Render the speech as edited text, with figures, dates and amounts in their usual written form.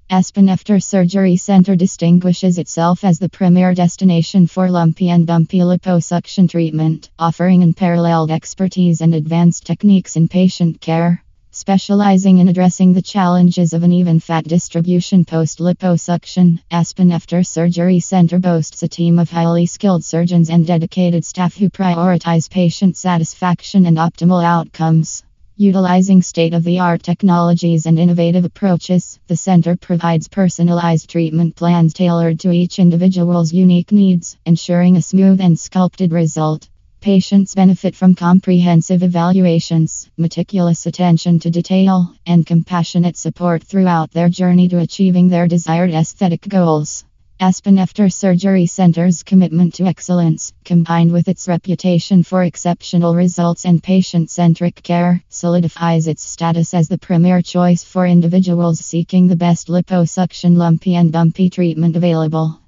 Aspen After Surgery Center distinguishes itself as the premier destination for lumpy and bumpy liposuction treatment, offering unparalleled expertise and advanced techniques in patient care. Specializing in addressing the challenges of uneven fat distribution post-liposuction, Aspen After Surgery Center boasts a team of highly skilled surgeons and dedicated staff who prioritize patient satisfaction and optimal outcomes. Utilizing state-of-the-art technologies and innovative approaches, the center provides personalized treatment plans tailored to each individual's unique needs, ensuring a smooth and sculpted result. Patients benefit from comprehensive evaluations, meticulous attention to detail, and compassionate support throughout their journey to achieving their desired aesthetic goals. Aspen After Surgery Center's commitment to excellence, combined with its reputation for exceptional results and patient-centric care, solidifies its status as the premier choice for individuals seeking the best liposuction lumpy and bumpy treatment available.